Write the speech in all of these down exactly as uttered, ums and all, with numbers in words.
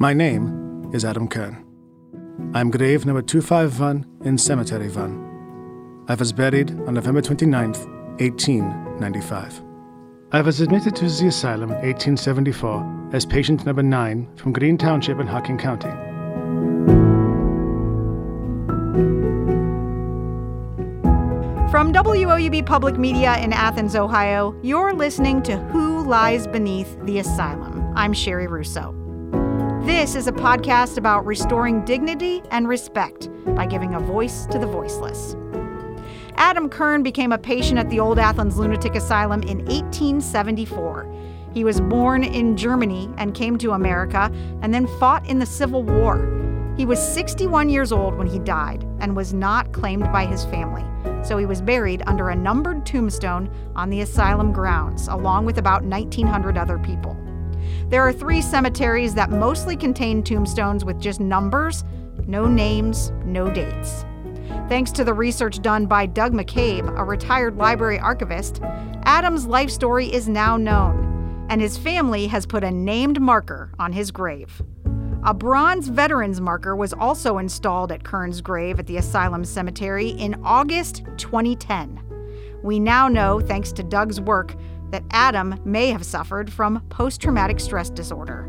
My name is Adam Kern. I'm grave number two five one in Cemetery one. I was buried on November twenty-ninth, eighteen ninety-five. I was admitted to the asylum in eighteen seventy-four as patient number nine from Green Township in Hocking County. From W O U B Public Media in Athens, Ohio, you're listening to Who Lies Beneath the Asylum. I'm Sherry Russo. This is a podcast about restoring dignity and respect by giving a voice to the voiceless. Adam Kern became a patient at the Old Athens Lunatic Asylum in eighteen seventy-four. He was born in Germany and came to America and then fought in the Civil War. He was sixty-one years old when he died and was not claimed by his family, so he was buried under a numbered tombstone on the asylum grounds, along with about nineteen hundred other people. There are three cemeteries that mostly contain tombstones with just numbers, no names, no dates. Thanks to the research done by Doug McCabe, a retired library archivist, Adam's life story is now known, and his family has put a named marker on his grave. A bronze veterans marker was also installed at Kern's grave at the Asylum Cemetery in August twenty ten. We now know, thanks to Doug's work, that Adam may have suffered from post-traumatic stress disorder.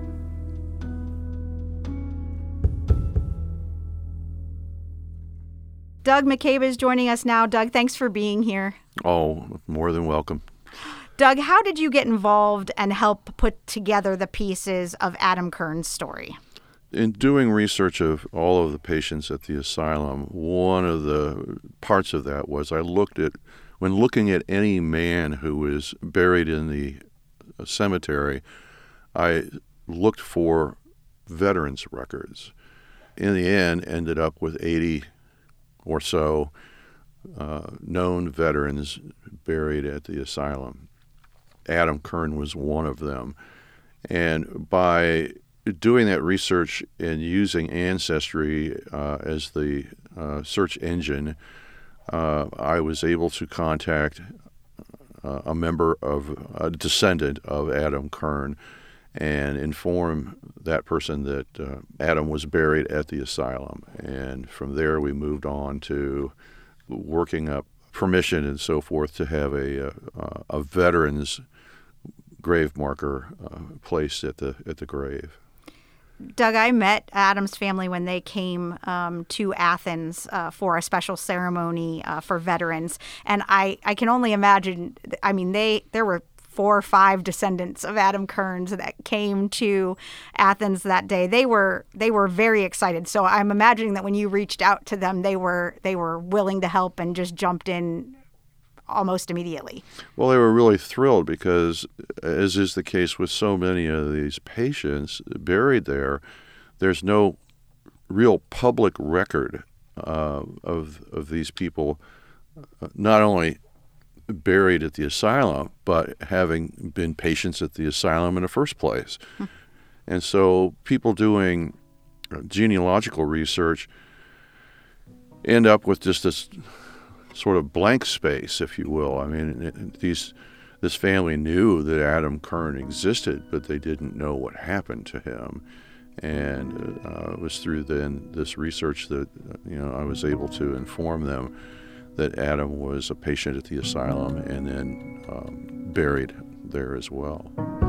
Doug McCabe is joining us now. Doug, thanks for being here. Oh, more than welcome. Doug, how did you get involved and help put together the pieces of Adam Kern's story? In doing research of all of the patients at the asylum, one of the parts of that was I looked at, when looking at any man who was buried in the cemetery, I looked for veterans records. In the end, ended up with eighty or so uh, known veterans buried at the asylum. Adam Kern was one of them. And by doing that research and using Ancestry uh, as the uh, search engine, uh, I was able to contact uh, a member of, a descendant of Adam Kern and inform that person that uh, Adam was buried at the asylum. And from there we moved on to working up permission and so forth to have a, a, a veteran's grave marker uh, placed at the at the grave. Doug, I met Adam's family when they came um, to Athens uh, for a special ceremony uh, for veterans, and I, I can only imagine. I mean, they there were four or five descendants of Adam Kern's that came to Athens that day. They were they were very excited. So I'm imagining that when you reached out to them, they were they were willing to help and just jumped in almost immediately. Well, they were really thrilled because, as is the case with so many of these patients buried there, there's no real public record uh, of of these people not only buried at the asylum, but having been patients at the asylum in the first place. Hmm. And so people doing genealogical research end up with just this sort of blank space, if you will. I mean, it, these this family knew that Adam Kern existed, but they didn't know what happened to him. And uh, it was through then this research that you know I was able to inform them that Adam was a patient at the asylum and then um, buried there as well.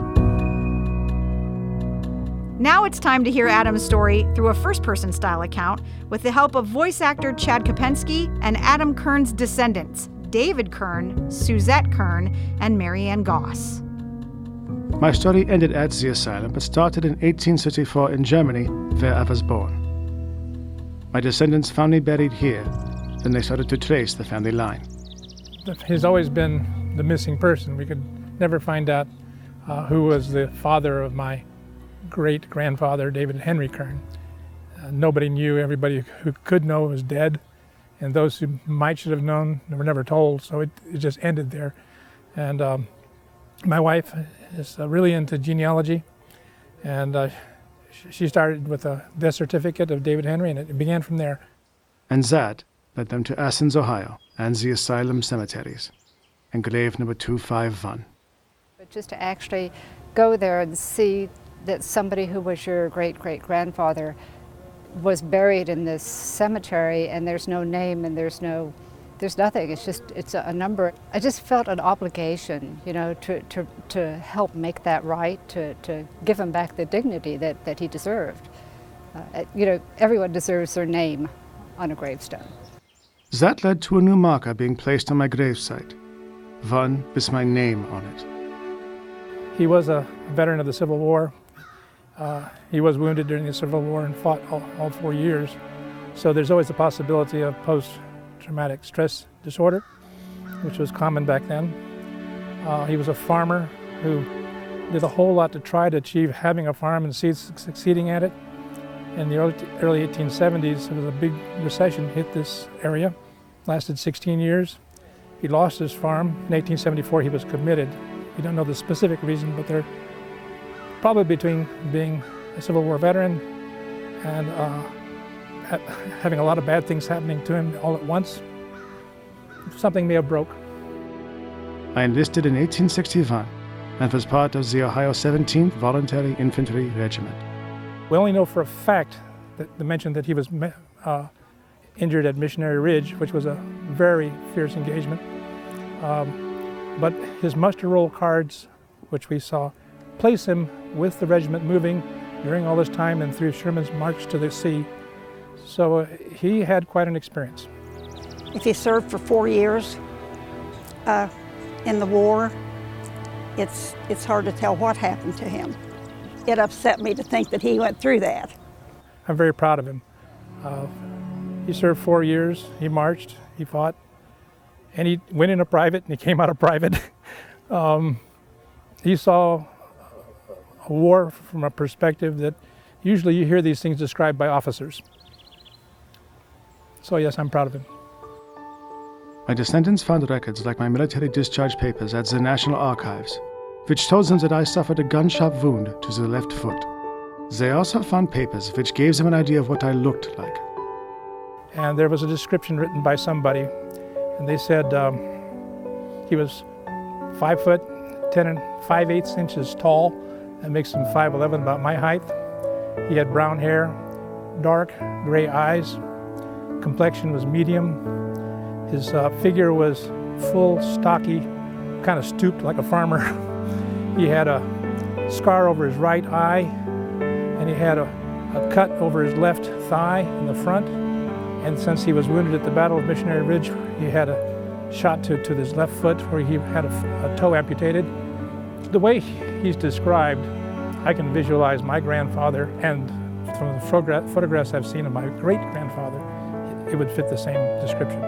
Now it's time to hear Adam's story through a first-person style account with the help of voice actor Chad Kopensky and Adam Kern's descendants, David Kern, Suzette Kern, and Marianne Goss. My story ended at the asylum, but started in eighteen thirty-four in Germany, where I was born. My descendants found me buried here. Then they started to trace the family line. He's always been the missing person. We could never find out uh, who was the father of my great-grandfather, David Henry Kern. Uh, nobody knew. Everybody who could know was dead, and those who might should have known were never told, so it, it just ended there. And um, my wife is uh, really into genealogy, and uh, she started with a death certificate of David Henry, and it began from there. And that led them to Athens, Ohio, and the asylum cemeteries, and grave number two five one. But just to actually go there and see that somebody who was your great-great-grandfather was buried in this cemetery and there's no name and there's no, there's nothing. It's just, it's a, a number. I just felt an obligation, you know, to, to, to help make that right, to, to give him back the dignity that, that he deserved. Uh, you know, everyone deserves their name on a gravestone. That led to a new marker being placed on my gravesite, one with my name on it. He was a veteran of the Civil War. Uh, he was wounded during the Civil War and fought all, all four years. So there's always the possibility of post-traumatic stress disorder, which was common back then. Uh, he was a farmer who did a whole lot to try to achieve having a farm and see succeeding at it. In the early, early eighteen seventies, there was a big recession hit this area, lasted sixteen years. He lost his farm. In eighteen seventy-four, he was committed. We don't know the specific reason, but they're probably between being a Civil War veteran and uh, ha- having a lot of bad things happening to him all at once. Something may have broke. I enlisted in eighteen sixty-one and was part of the Ohio seventeenth Voluntary Infantry Regiment. We only know for a fact that they mentioned that he was uh, injured at Missionary Ridge, which was a very fierce engagement. Um, but his muster roll cards, which we saw, place him with the regiment moving during all this time and through Sherman's march to the sea. So uh, he had quite an experience. If he served for four years uh, in the war, it's, it's hard to tell what happened to him. It upset me to think that he went through that. I'm very proud of him. Uh, he served four years, he marched, he fought, and he went into private and he came out of private. um, he saw a war from a perspective that usually you hear these things described by officers. So yes, I'm proud of him. My descendants found records like my military discharge papers at the National Archives, which told them that I suffered a gunshot wound to the left foot. They also found papers which gave them an idea of what I looked like. And there was a description written by somebody, and they said um, he was five foot, ten and five eighths inches tall. That makes him five eleven, about my height. He had brown hair, dark gray eyes. Complexion was medium. His uh, figure was full, stocky, kind of stooped like a farmer. He had a scar over his right eye, and he had a, a cut over his left thigh in the front. And since he was wounded at the Battle of Missionary Ridge, he had a shot to, to his left foot where he had a, a toe amputated. The way he's described, I can visualize my grandfather, and from the photogra- photographs I've seen of my great-grandfather, it would fit the same description.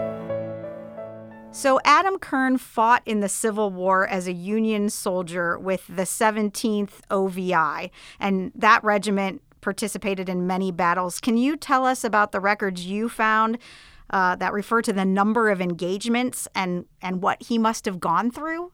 So Adam Kern fought in the Civil War as a Union soldier with the seventeenth O V I, and that regiment participated in many battles. Can you tell us about the records you found uh, that refer to the number of engagements and, and what he must have gone through?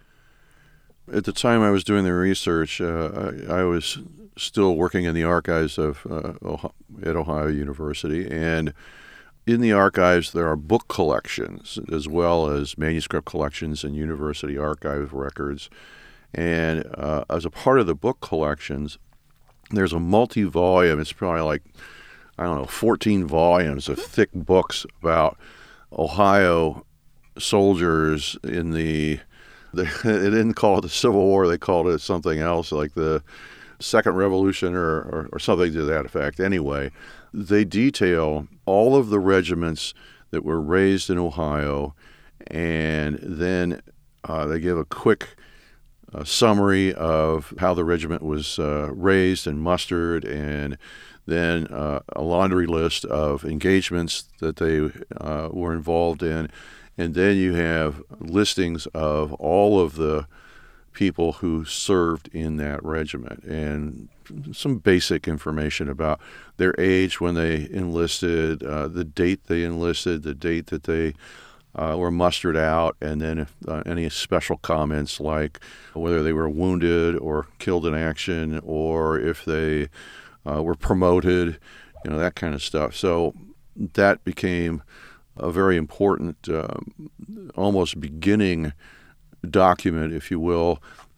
At the time I was doing the research, uh, I, I was still working in the archives of uh, Ohio, at Ohio University, and in the archives, there are book collections as well as manuscript collections and university archive records. And uh, as a part of the book collections, there's a multi-volume, it's probably like, I don't know, fourteen volumes of thick books about Ohio soldiers in the, they, they didn't call it the Civil War, they called it something else, like the Second Revolution or, or, or something to that effect. Anyway, they detail all of the regiments that were raised in Ohio, and then uh, they give a quick uh, summary of how the regiment was uh, raised and mustered, and then uh, a laundry list of engagements that they uh, were involved in. And then you have listings of all of the people who served in that regiment and some basic information about their age when they enlisted, uh, the date they enlisted, the date that they uh, were mustered out, and then if, uh, any special comments like whether they were wounded or killed in action or if they uh, were promoted, you know, that kind of stuff. So that became a very important, uh, almost beginning document, if you will,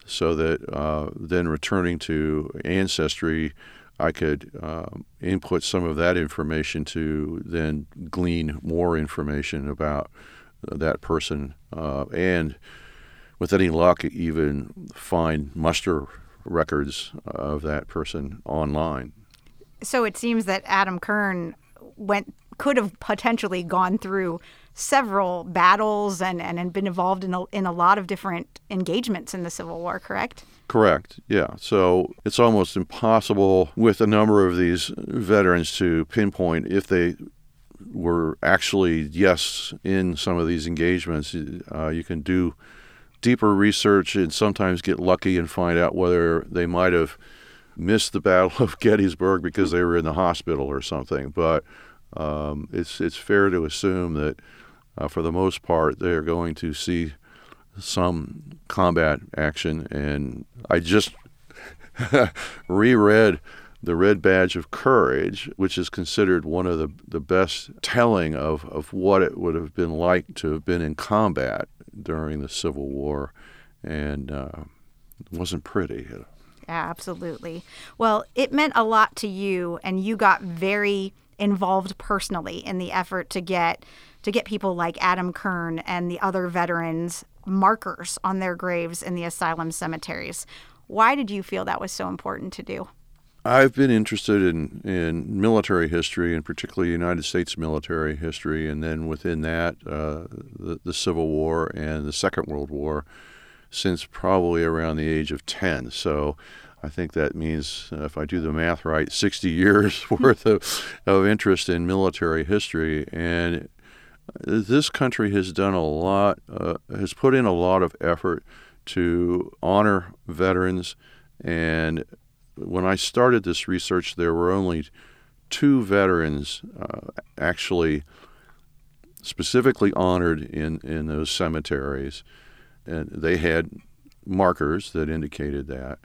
so that uh, then returning to Ancestry, I could um, input some of that information to then glean more information about that person, uh, and with any luck, even find muster records of that person online. So it seems that Adam Kern went could have potentially gone through several battles and, and had been involved in a, in a lot of different engagements in the Civil War, correct? Correct, yeah. So it's almost impossible with a number of these veterans to pinpoint if they were actually, yes, in some of these engagements. Uh, you can do deeper research and sometimes get lucky and find out whether they might have missed the Battle of Gettysburg because they were in the hospital or something. But um, it's it's fair to assume that uh, for the most part they're going to see some combat action. And I just reread The Red Badge of Courage, which is considered one of the, the best telling of, of what it would have been like to have been in combat during the Civil War, and uh, it wasn't pretty. Yeah, absolutely. Well, it meant a lot to you, and you got very involved personally in the effort to get to get people like Adam Kern and the other veterans markers on their graves in the asylum cemeteries. Why did you feel that was so important to do? I've been interested in, in military history, and particularly United States military history, and then within that, uh, the, the Civil War and the Second World War, since probably around the age of ten. So I think that means, uh, if I do the math right, sixty years worth of, of interest in military history. And this country has done a lot, uh, has put in a lot of effort to honor veterans. And when I started this research, there were only two veterans uh, actually specifically honored in, in those cemeteries. And they had markers that indicated that.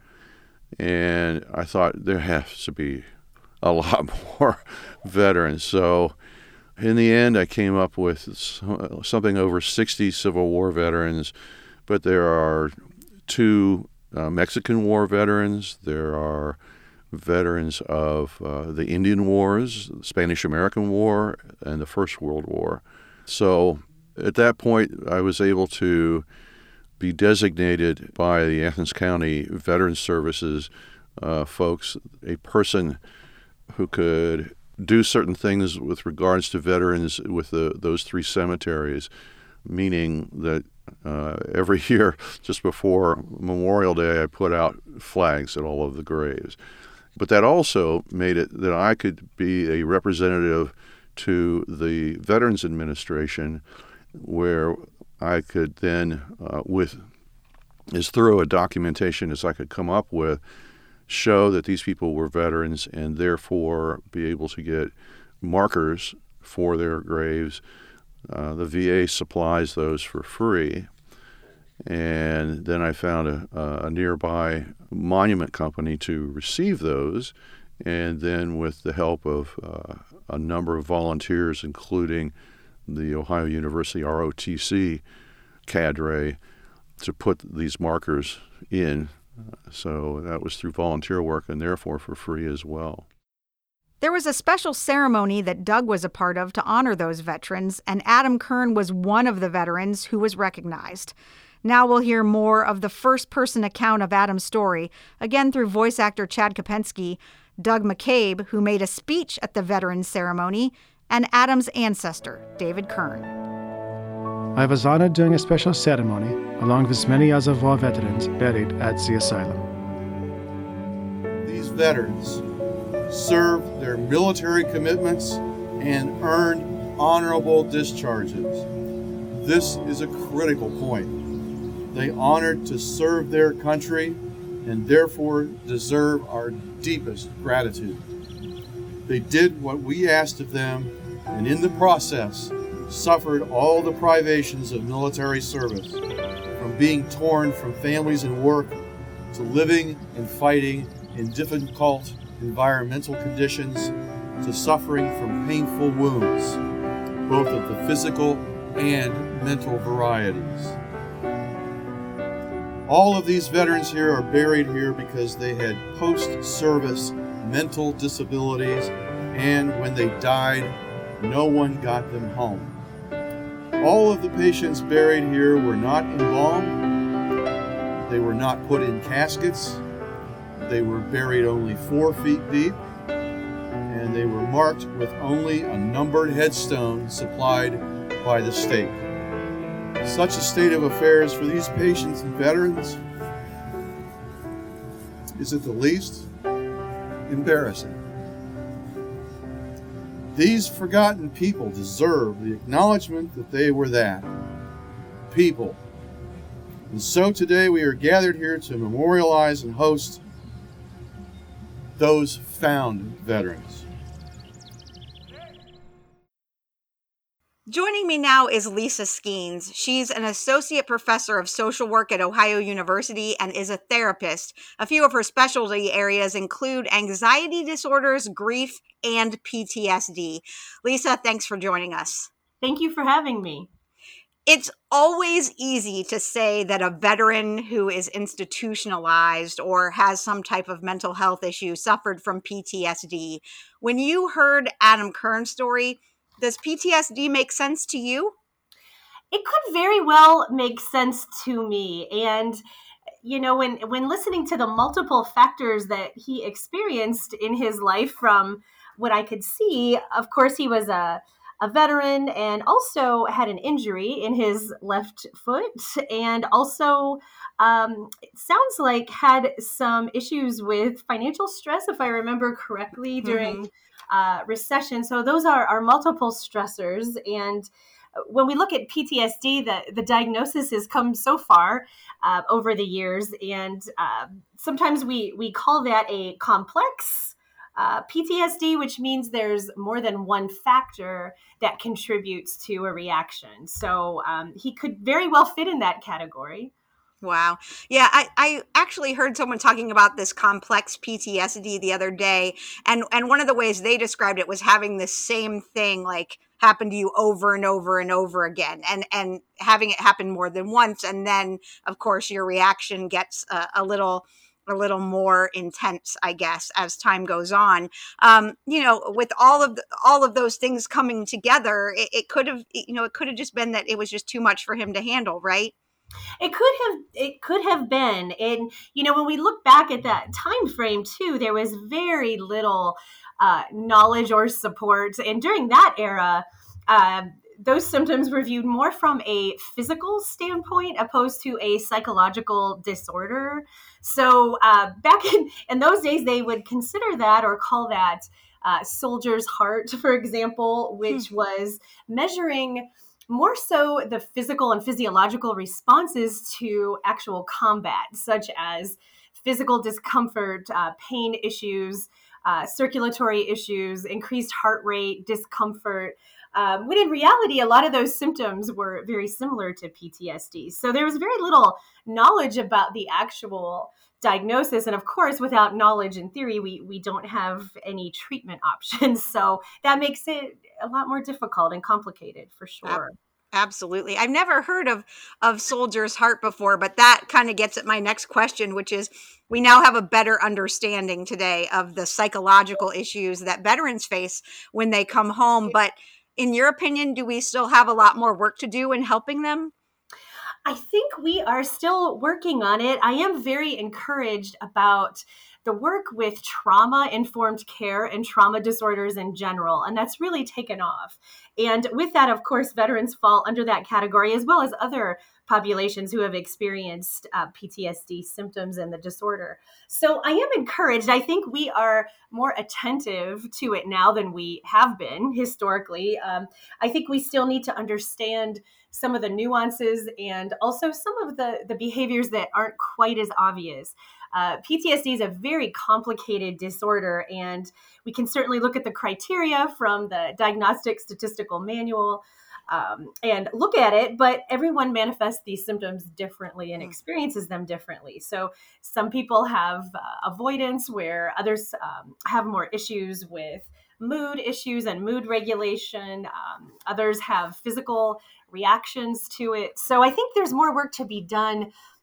And I thought there has to be a lot more veterans. So in the end, I came up with something over sixty Civil War veterans, but there are two uh, Mexican War veterans. There are veterans of uh, the Indian Wars, the Spanish-American War, and the First World War. So at that point, I was able to be designated by the Athens County Veterans Services uh, folks a person who could do certain things with regards to veterans with the, those three cemeteries, meaning that uh, every year just before Memorial Day I put out flags at all of the graves. But that also made it that I could be a representative to the Veterans Administration, where I could then, uh, with as thorough a documentation as I could come up with, show that these people were veterans and therefore be able to get markers for their graves. Uh, the V A supplies those for free. And then I found a, a nearby monument company to receive those. And then with the help of uh, a number of volunteers, including the Ohio University R O T C cadre, to put these markers in. So that was through volunteer work and therefore for free as well. There was a special ceremony that Doug was a part of to honor those veterans, and Adam Kern was one of the veterans who was recognized. Now we'll hear more of the first-person account of Adam's story, again through voice actor Chad Kopensky, Doug McCabe, who made a speech at the veterans ceremony, and Adam's ancestor, David Kern. I was honored during a special ceremony along with many other war veterans buried at the asylum. These veterans served their military commitments and earned honorable discharges. This is a critical point. They honored to serve their country and therefore deserve our deepest gratitude. They did what we asked of them, and in the process, suffered all the privations of military service, from being torn from families and work to living and fighting in difficult environmental conditions to suffering from painful wounds, both of the physical and mental varieties. All of these veterans here are buried here because they had post-service mental disabilities, and when they died, no one got them home. All of the patients buried here were not embalmed. They were not put in caskets. They were buried only four feet deep, and they were marked with only a numbered headstone supplied by the state. Such a state of affairs for these patients and veterans is at the least embarrassing. These forgotten people deserve the acknowledgement that they were that, people. And so today we are gathered here to memorialize and host those found veterans. Joining me now is Lisa Skeens. She's an associate professor of social work at Ohio University and is a therapist. A few of her specialty areas include anxiety disorders, grief, and P T S D. Lisa, thanks for joining us. Thank you for having me. It's always easy to say that a veteran who is institutionalized or has some type of mental health issue suffered from P T S D. When you heard Adam Kern's story, does P T S D make sense to you? It could very well make sense to me. And, you know, when, when listening to the multiple factors that he experienced in his life from what I could see, of course, he was a, a veteran and also had an injury in his left foot, and also um, it sounds like had some issues with financial stress, if I remember correctly, during mm-hmm. Uh, recession. So those are, are multiple stressors. And when we look at P T S D, the, the diagnosis has come so far uh, over the years. And uh, sometimes we, we call that a complex uh, P T S D, which means there's more than one factor that contributes to a reaction. So um, he could very well fit in that category. Wow. Yeah, I, I actually heard someone talking about this complex P T S D the other day. And, and one of the ways they described it was having the same thing like happen to you over and over and over again, and, and having it happen more than once. And then, of course, your reaction gets a, a little a little more intense, I guess, as time goes on. Um, you know, with all of the, all of those things coming together, it, it could have, you know, it could have just been that it was just too much for him to handle, right? It could have it could have been. And, you know, when we look back at that time frame, too, there was very little uh, knowledge or support. And during that era, uh, those symptoms were viewed more from a physical standpoint opposed to a psychological disorder. So uh, back in, in those days, they would consider that or call that uh, soldier's heart, for example, which hmm. was measuring more so the physical and physiological responses to actual combat, such as physical discomfort, uh, pain issues, uh, circulatory issues, increased heart rate, discomfort, um, when in reality, a lot of those symptoms were very similar to P T S D. So there was very little knowledge about the actual diagnosis. And of course, without knowledge in theory, we, we don't have any treatment options. So that makes it a lot more difficult and complicated for sure. Absolutely. I've never heard of, of soldier's heart before, but that kind of gets at my next question, which is we now have a better understanding today of the psychological issues that veterans face when they come home. But in your opinion, do we still have a lot more work to do in helping them? I think we are still working on it. I am very encouraged about the work with trauma-informed care and trauma disorders in general, and that's really taken off. And with that, of course, veterans fall under that category, as well as other populations who have experienced uh, P T S D symptoms and the disorder. So I am encouraged. I think we are more attentive to it now than we have been historically. Um, I think we still need to understand some of the nuances and also some of the, the behaviors that aren't quite as obvious. Uh, P T S D is a very complicated disorder, and we can certainly look at the criteria from the Diagnostic Statistical Manual um, and look at it, but everyone manifests these symptoms differently and experiences them differently. So some people have uh, avoidance, where others um, have more issues with mood issues and mood regulation. Um, others have physical reactions to it. So I think there's more work to be done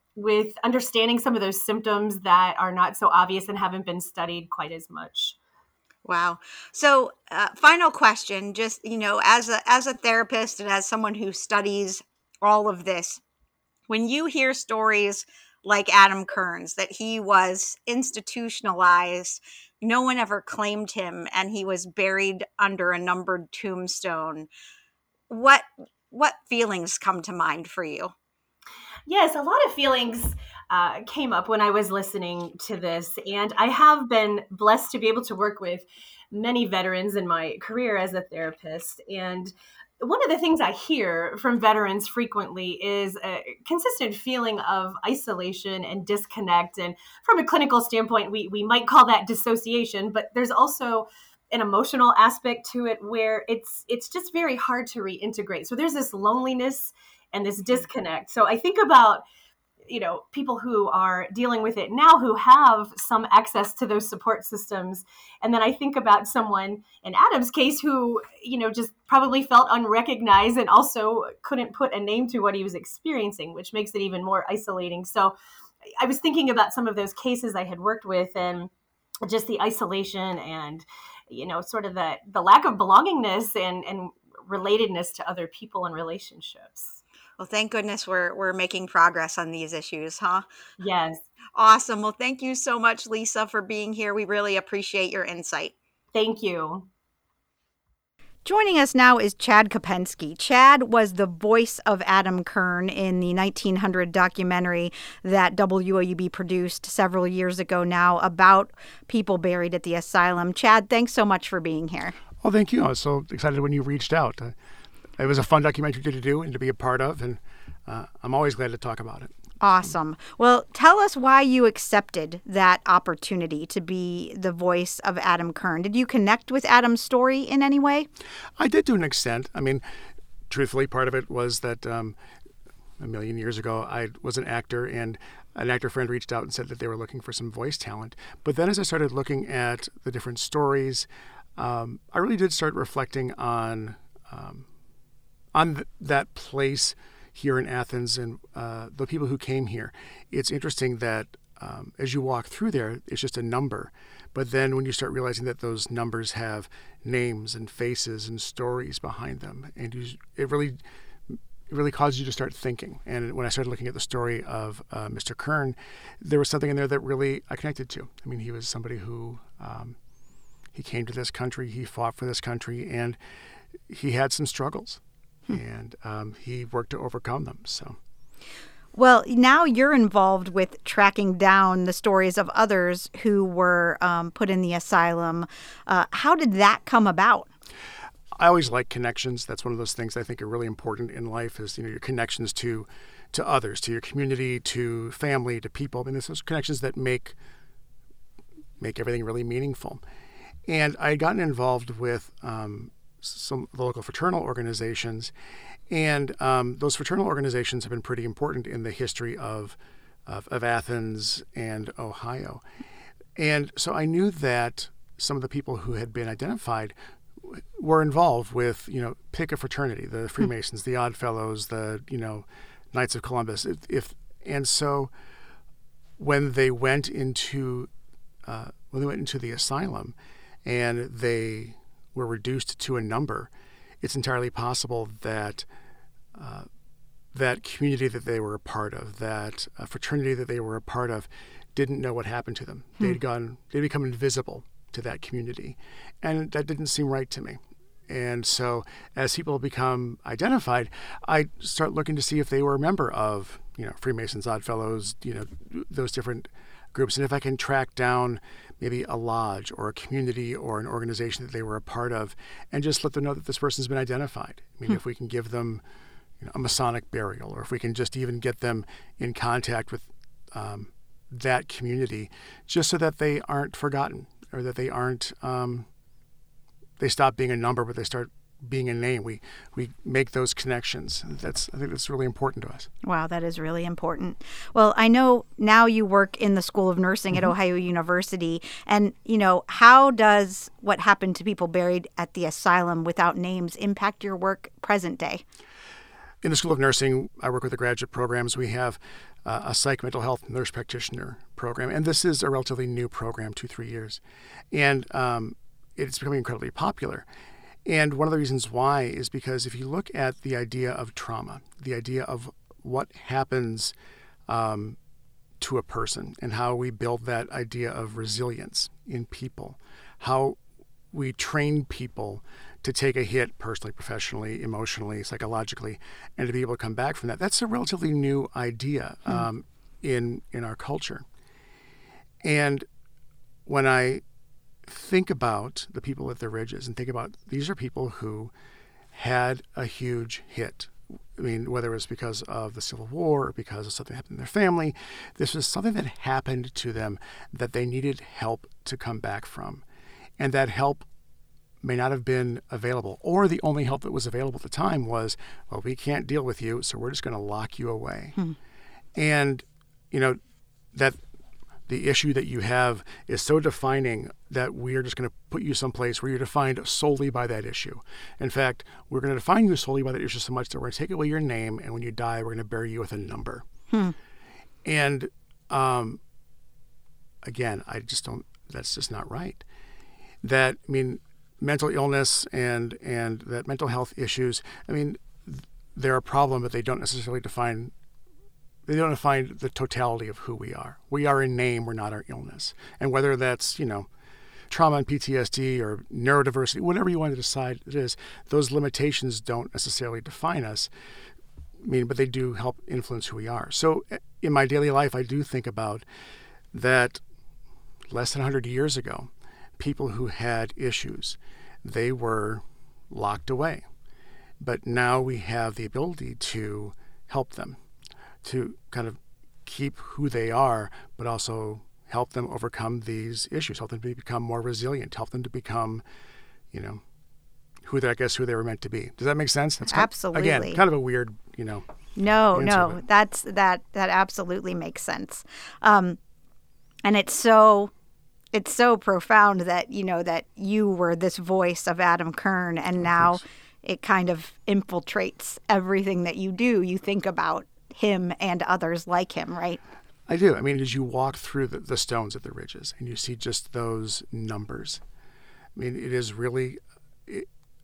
with understanding some of those symptoms that are not so obvious and haven't been studied quite as much. Wow. So, uh, final question, just, you know, as a, as a therapist and as someone who studies all of this, when you hear stories like Adam Kern's, that he was institutionalized, no one ever claimed him, and he was buried under a numbered tombstone, what, what feelings come to mind for you? Yes, a lot of feelings uh, came up when I was listening to this, and I have been blessed to be able to work with many veterans in my career as a therapist. And one of the things I hear from veterans frequently is a consistent feeling of isolation and disconnect. And from a clinical standpoint, we, we might call that dissociation, but there's also an emotional aspect to it where it's it's just very hard to reintegrate. So there's this loneliness and this disconnect. So I think about, you know, people who are dealing with it now who have some access to those support systems. And then I think about someone in Adam's case who, you know, just probably felt unrecognized and also couldn't put a name to what he was experiencing, which makes it even more isolating. So I was thinking about some of those cases I had worked with and just the isolation and, you know, sort of the, the lack of belongingness and, and relatedness to other people and relationships. Well, thank goodness we're we're making progress on these issues, huh? Yes. Awesome. Well, thank you so much, Lisa, for being here. We really appreciate your insight. Thank you. Joining us now is Chad Kopensky. Chad was the voice of Adam Kern in the nineteen hundred documentary that W O U B produced several years ago now about people buried at the asylum. Chad, thanks so much for being here. Well, thank you. I was so excited when you reached out. Uh, It was a fun documentary to do and to be a part of, and uh, I'm always glad to talk about it. Awesome. Well, tell us why you accepted that opportunity to be the voice of Adam Kern. Did you connect with Adam's story in any way? I did to an extent. I mean, truthfully, part of it was that um, a million years ago, I was an actor, and an actor friend reached out and said that they were looking for some voice talent. But then as I started looking at the different stories, um, I really did start reflecting on um, on th- that place here in Athens and uh, the people who came here. It's interesting that um, as you walk through there, it's just a number. But then when you start realizing that those numbers have names and faces and stories behind them, and you, it really it really causes you to start thinking. And when I started looking at the story of uh, Mister Kern, there was something in there that really I connected to. I mean, he was somebody who, um, he came to this country, he fought for this country, and he had some struggles. And um, he worked to overcome them. So, well, now you're involved with tracking down the stories of others who were um, put in the asylum. Uh, how did that come about? I always like connections. That's one of those things I think are really important in life. Is you know your connections to to others, to your community, to family, to people. I mean, there's those connections that make make everything really meaningful. And I had gotten involved with Um, some of the local fraternal organizations, and um, those fraternal organizations have been pretty important in the history of, of of Athens and Ohio. And so I knew that some of the people who had been identified were involved with, you know, pick a fraternity, the Freemasons, the Odd Fellows, the, you know, Knights of Columbus. If, if and so when they went into uh, when they went into the asylum and they were reduced to a number, it's entirely possible that uh, that community that they were a part of, that uh, fraternity that they were a part of, didn't know what happened to them. Hmm. They'd gone, they'd become invisible to that community, and that didn't seem right to me. And so, as people become identified, I start looking to see if they were a member of, you know, Freemasons, Odd Fellows, you know, those different groups, and if I can track down maybe a lodge or a community or an organization that they were a part of, and just let them know that this person's been identified. I mean, hmm. if we can give them, you know, a Masonic burial, or if we can just even get them in contact with um, that community, just so that they aren't forgotten, or that they aren't, um, they stop being a number, but they start being a name. We we make those connections. That's I think that's really important to us. Wow, that is really important. Well, I know now you work in the School of Nursing mm-hmm. at Ohio University, and you know, how does what happened to people buried at the asylum without names impact your work present day? in the School of Nursing, I work with the graduate programs. We have uh, a psych mental health nurse practitioner program, and this is a relatively new program, two, three years. And um, it's becoming incredibly popular. And one of the reasons why is because if you look at the idea of trauma, the idea of what happens um, to a person and how we build that idea of resilience in people, how we train people to take a hit personally, professionally, emotionally, psychologically, and to be able to come back from that. That's a relatively new idea um, mm. in in our culture. And when I think about the people at the Ridges and think about these are people who had a huge hit. I mean, whether it was because of the Civil War or because of something happened in their family, this was something that happened to them that they needed help to come back from. And that help may not have been available, or the only help that was available at the time was, well, we can't deal with you, so we're just going to lock you away. Hmm. And, you know, that the issue that you have is so defining that we are just going to put you someplace where you're defined solely by that issue. In fact, we're going to define you solely by that issue so much that we're going to take away your name, and when you die, we're going to bury you with a number. Hmm. And, um, again, I just don't, that's just not right. That, I mean, mental illness and and that mental health issues, I mean, they're a problem, but they don't necessarily define, they don't define the totality of who we are. We are a name, we're not our illness. And whether that's, you know, trauma and P T S D or neurodiversity, whatever you want to decide it is, those limitations don't necessarily define us. I mean, but they do help influence who we are. So in my daily life, I do think about that less than one hundred years ago, people who had issues, they were locked away. But now we have the ability to help them, to kind of keep who they are, but also help them overcome these issues, help them to become more resilient, help them to become, you know, who they, I guess, who they were meant to be. Does that make sense? That's kind absolutely. Of, again, kind of a weird, you know. No, answer, no, but. that's that that absolutely makes sense. Um, and it's so it's so profound that, you know, that you were this voice of Adam Kern, and oh, now thanks. It kind of infiltrates everything that you do. You think about him and others like him, right? I do. I mean, as you walk through the, the stones at the Ridges and you see just those numbers, I mean, it is really, it,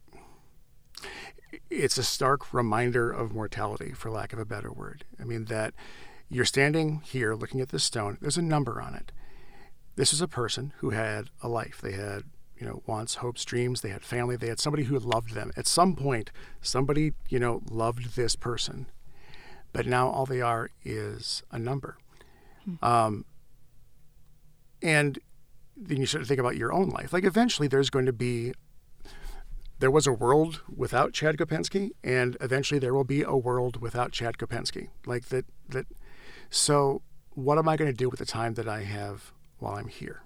it's a stark reminder of mortality, for lack of a better word. I mean, that you're standing here looking at this stone, there's a number on it. This is a person who had a life. They had, you know, wants, hopes, dreams. They had family. They had somebody who loved them. At some point, somebody, you know, loved this person. But now all they are is a number. Hmm. Um, and then you sort of think about your own life. Like, eventually there's going to be, there was a world without Chad Kopensky, and eventually there will be a world without Chad Kopensky. Like that, that. So what am I going to do with the time that I have while I'm here?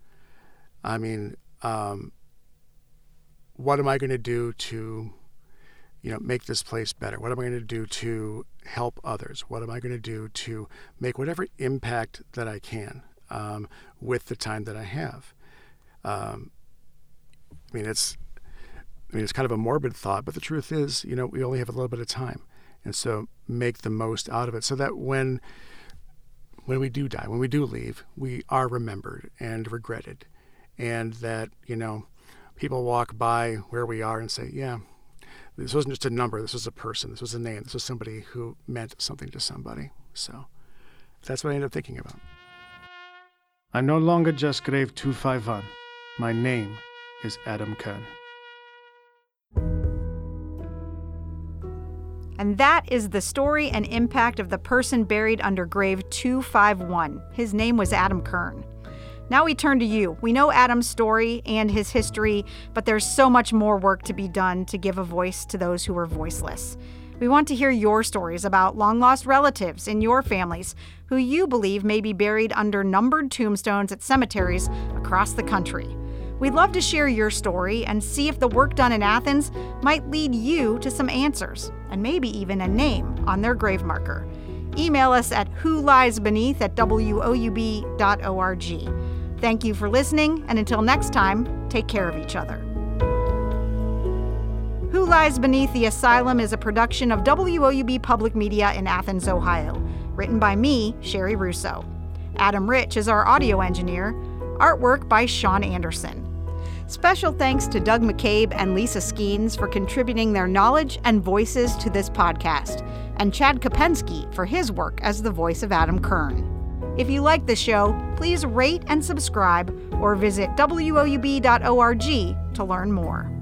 I mean, um, what am I going to do to, you know, make this place better? What am I going to do to help others? What am I going to do to make whatever impact that I can um, with the time that I have? Um, I mean, it's, I mean, it's kind of a morbid thought, but the truth is, you know, we only have a little bit of time, and so make the most out of it, so that when, when we do die, when we do leave, we are remembered and regretted, and that, you know, people walk by where we are and say, yeah, this wasn't just a number, this was a person, this was a name, this was somebody who meant something to somebody. So that's what I ended up thinking about. I'm no longer just Grave two five one. My name is Adam Kern. And that is the story and impact of the person buried under grave two five one. His name was Adam Kern. Now we turn to you. We know Adam's story and his history, but there's so much more work to be done to give a voice to those who were voiceless. We want to hear your stories about long-lost relatives in your families who you believe may be buried under numbered tombstones at cemeteries across the country. We'd love to share your story and see if the work done in Athens might lead you to some answers, and maybe even a name on their grave marker. Email us at who lies beneath at w o u b dot org. Thank you for listening, and until next time, take care of each other. Who Lies Beneath the Asylum is a production of W O U B Public Media in Athens, Ohio. Written by me, Sherry Russo. Adam Rich is our audio engineer. Artwork by Sean Anderson. Special thanks to Doug McCabe and Lisa Skeens for contributing their knowledge and voices to this podcast, and Chad Kopensky for his work as the voice of Adam Kern. If you like the show, please rate and subscribe or visit W O U B dot org to learn more.